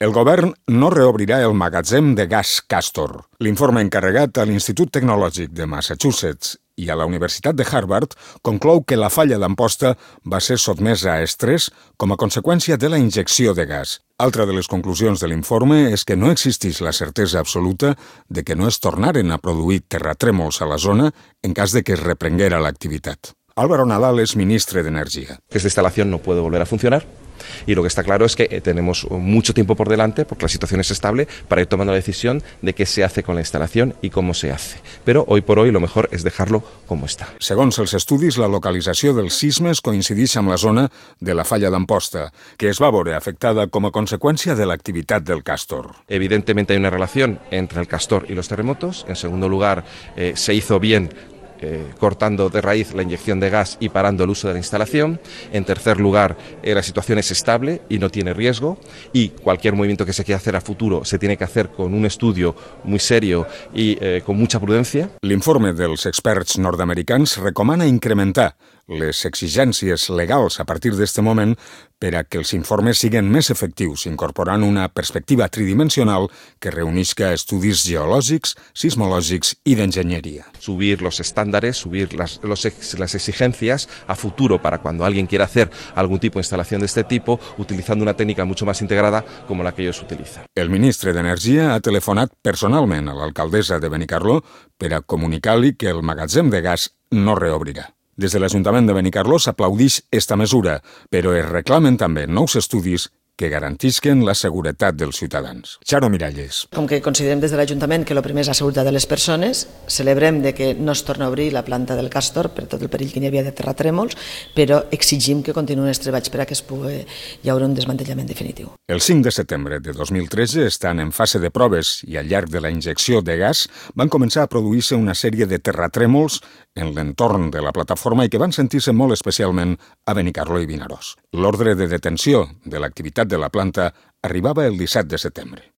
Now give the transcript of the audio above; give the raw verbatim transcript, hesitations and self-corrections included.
El govern no reobrirà el magatzem de gas Castor. L'informe encarregat a l'Institut Tecnològic de Massachusetts i a la Universitat de Harvard conclou que la falla d'Amposta va ser sotmesa a estrès com a conseqüència de la injecció de gas. Altra de les conclusions de l'informe és que no existeix la certesa absoluta de que no es tornaren a produir terratrèmols a la zona en cas de que es reprenguera l'activitat. Álvaro Nadal es ministre d'Energia. Esta instalación no puede volver a funcionar. Y lo que está claro es que tenemos mucho tiempo por delante, porque la situación es estable, para ir tomando la decisión de qué se hace con la instalación y cómo se hace. Pero hoy por hoy lo mejor es dejarlo como está. Segons els estudis, la localització dels sismes coincideix amb la zona de la falla d'Amposta, que es va veure afectada com a conseqüència de l'activitat del Castor. Evidentemente hay una relación entre el Castor y los terremotos. En segundo lugar, eh, se hizo bien Eh, cortando de raíz la inyección de gas y parando el uso de la instalación. En tercer lugar, eh, la situación es estable y no tiene riesgo, y cualquier movimiento que se quiera hacer a futuro se tiene que hacer con un estudio muy serio y eh, con mucha prudencia. L'informe dels experts nord-americans recomana incrementar les exigències legals a partir d'aquest moment per a que els informes siguin més efectius, incorporant una perspectiva tridimensional que reunisca estudis geològics, sismològics i d'enginyeria. Subir los estándares, subir las, los ex, las exigencias a futuro para cuando alguien quiera hacer algún tipo de instalación de este tipo, utilizando una técnica mucho más integrada como la que ellos utilizan. El ministre d'Energia ha telefonat personalment a l'alcaldessa de Benicarló per a comunicar-li que el magatzem de gas no reobrirà. Des de l'Ajuntament de Benicarló s'aplaudix esta mesura, però es reclamen també nous estudis que garantisquen la seguretat dels ciutadans. Charo Miralles. Com que considerem des de l'Ajuntament que el primer és la seguretat de les persones, celebrem de que no es torna a obrir la planta del Castor per tot el perill que hi havia de terratrèmols, però exigim que continuïn els treballs per a que es pugui hi haure un desmantellament definitiu. El cinc de setembre de dos mil tretze, estan en fase de proves i al llarg de la injecció de gas, van començar a produir-se una sèrie de terratrèmols en l'entorn de la plataforma i que van sentir-se molt especialment a Benicarló i Vinaròs. L'ordre de detenció de l'activitat de la planta arribava el disset de setembre.